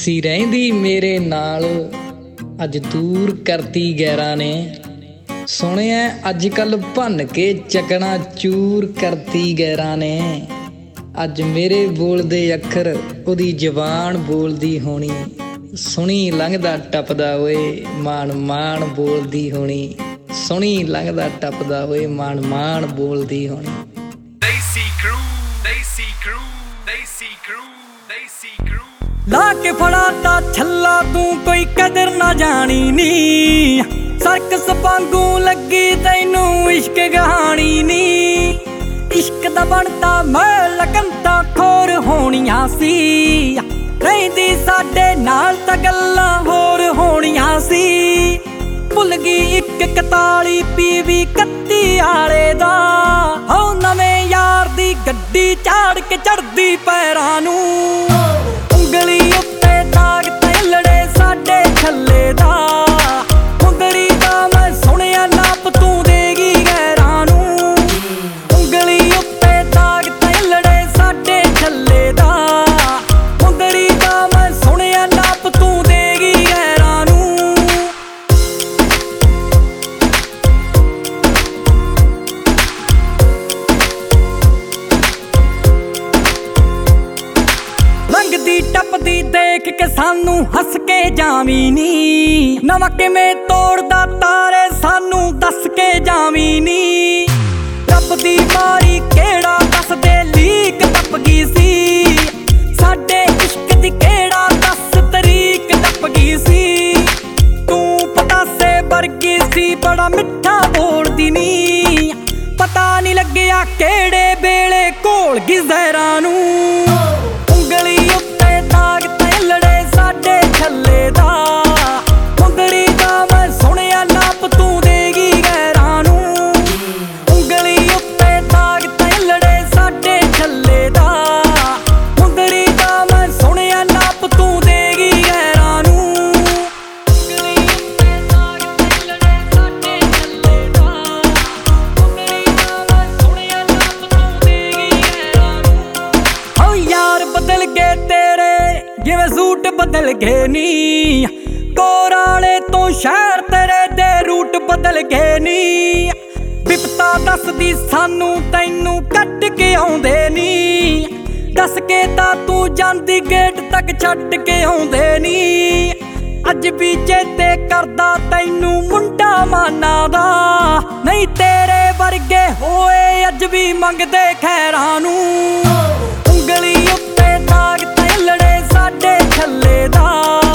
ਸੀ ਰਹਿੰਦੀ ਮੇਰੇ ਨਾਲ, ਅੱਜ ਦੂਰ ਕਰਤੀ ਗੈਰਾਂ ਨੇ। ਸੁਣਿਆ ਅੱਜ ਕੱਲ ਭੰਨ ਕੇ ਚੱਕਣਾ ਚੂਰ ਕਰਤੀ ਗੈਰਾਂ ਨੇ। ਅੱਜ ਮੇਰੇ ਬੋਲਦੇ ਅੱਖਰ ਉਹਦੀ ਜ਼ਬਾਨ ਬੋਲਦੀ ਹੋਣੀ, ਸੁਣੀ ਲੰਘਦਾ ਟੱਪਦਾ ਓਏ ਮਾਣ ਮਾਣ ਬੋਲਦੀ ਹੋਣੀ, ਸੁਣੀ ਲੰਘਦਾ ਟੱਪਦਾ ਓਏ ਮਾਣ ਮਾਣ ਬੋਲਦੀ ਹੋਣੀ। ਲਾ ਕੇ ਫੜਾਤਾ ਛੱਲਾ ਤੂੰ ਕੋਈ ਕਦਰ ਨਾ ਜਾਣੀ ਨੀ, ਸਰਕਸ ਵਾਂਗੂ ਲੱਗੀ ਤੈਨੂੰ ਇਸ਼ਕ ਕਹਾਣੀ ਨੀ। ਇਸ਼ਕ ਦਾ ਬਣਦਾ ਮੈਂ ਲਕੰਤਾ ਖੋਰ ਹੋਣੀਆਂ ਸੀ, ਰਹਿੰਦੀ ਸਾਡੇ ਨਾਲ ਤਾਂ ਗੱਲਾਂ ਹੋਰ ਹੋਣੀਆਂ ਸੀ। ਭੁੱਲ ਗਈ 141 PV 31 ਆਲੇ ਦਾ, ਹੋ ਨਵੇਂ ਯਾਰ ਦੀ ਗੱਡੀ ਝਾੜ ਕੇ ਚੜਦੀ ਪੈਰਾਂ ਨੂੰ। ਉਂਗਲੀ ਉੱਤੇ ਦਾਗ ਤੇਲੜੇ ਸਾਡੇ ਛੱਲੇ ਦਾ, ਮੁੰਦਰੀ ਦਾ ਮੈਂ ਸੁਣਿਆ ਨਾਪ ਤੂੰ ਦੇਗੀ ਗੈਰਾਂ ਨੂੰ। ਉਂਗਲੀ ਉੱਤੇ ਦਾਗ ਤੇਲੜੇ ਸਾਡੇ ਛੱਲੇ ਦਾ, ਮੁੰਦਰੀ ਦਾ ਮੈਂ ਸੁਣਿਆ ਨਾਪ ਤੂੰ ਦੇਗੀ ਗੈਰਾਂ ਨੂੰ। ਲੰਘਦੀ ਟੱਪਦੀ ਦੇਖ ਕੇ ਸਾਨੂੰ ਹੱਸ ਕੇ ਜਾਵੀਂ ਨੀ, ਨਵਾਂ ਕਿਵੇਂ ਤੋੜਦਾ ਤਾਰੇ ਸਾਨੂੰ ਦੱਸ ਕੇ ਜਾਵੀਂ ਨੀ। ਰੱਬ ਦੀ ਮਾਰੀ ਕਿਹੜਾ ਦੱਸਦੇ ਲੀਕ ਟੱਪ ਗਈ ਸੀ, ਸਾਡੇ ਇਸ਼ਕ ਦੀ ਕਿਹੜਾ 10 ਤਰੀਕ ਟੱਪ ਗਈ ਸੀ। ਤੂੰ ਪਤਾਸੇ ਵਰਗੀ ਸੀ ਬੜਾ ਮਿੱਠਾ ਬੋਲਦੀ ਨੀ, ਪਤਾ ਨੀ ਲੱਗਿਆ ਕਿਹੜੇ ਵੇਲੇ ਘੋਲ ਗਈ ਜ਼ਹਿਰਾਂ ਨੂੰ। ਉਂਗਲੀ ਉੱਤੇ ਦਾਗ ਤੇਲੜੇ ਸਾਡੇ ਛੱਲੇ ਦਾ, ਮੁੰਦਰੀ ਦਾ ਮੈਂ ਸੁਣਿਆ ਨਾਪ ਤੂੰ ਦੇਗੀ ਗੈਰਾਂ ਨੂੰ। ਉਂਗਲੀ ਉੱਤੇ ਦਾਗ ਤੇਲੜੇ ਸਾਡੇ ਛੱਲੇ ਦਾ, ਮੁੰਦਰੀ ਦਾ ਮੈਂ ਸੁਣਿਆ ਨਾਪ ਤੂੰ ਦੇਗੀ ਗੈਰਾਂ ਨੂੰ। ਉਂਗਲੀ ਉੱਤੇ ਦਾਗ ਤੇਲੜੇ ਸਾਡੇ ਛੱਲੇ ਦਾ, ਮੁੰਦਰੀ ਦਾ ਮੈਂ ਸੁਣਿਆ ਨਾਪ ਤੂੰ ਦੇਗੀ ਗੈਰਾਂ ਨੂੰ। ਓ ਯਾਰ ਬਦਲ ਗਏ ਤੇਰੇ ਜਿਵੇਂ ਸੂਟ ਬਦਲ ਗਏ ਨੀ, ਕੋਰਾਲੇ ਤੋਂ ਸ਼ਹਿਰ ਤੇਰੇ ਦੇ ਰੂਟ ਬਦਲ ਗਏ ਨੀ। ਬਿਪਤਾ ਦੱਸਦੀ ਸਾਨੂੰ ਤੈਨੂੰ ਕੱਢ ਕੇ ਆਉਂਦੇ ਨੀ, ਦੱਸ ਕੇ ਤਾਂ ਤੂੰ ਜਾਂਦੀ ਗੇਟ ਤੱਕ ਛੱਡ ਕੇ ਆਉਂਦੇ ਨੀ। ਅੱਜ ਵੀ ਚੇਤੇ ਕਰਦਾ ਤੈਨੂੰ ਮੁੰਡਾ ਮਾਨਾ ਦਾ, ਨਹੀਂ ਤੇਰੇ ਵਰਗੇ ਹੋਏ ਅੱਜ ਵੀ ਮੰਗਦੇ ਖੈਰਾਂ ਨੂੰ। ਉਂਗਲੀ ਉੱਤੇ ਦਾਗ ਤੇਲੜੇ ਸਾਡੇ ਛੱਲੇ ਦਾ,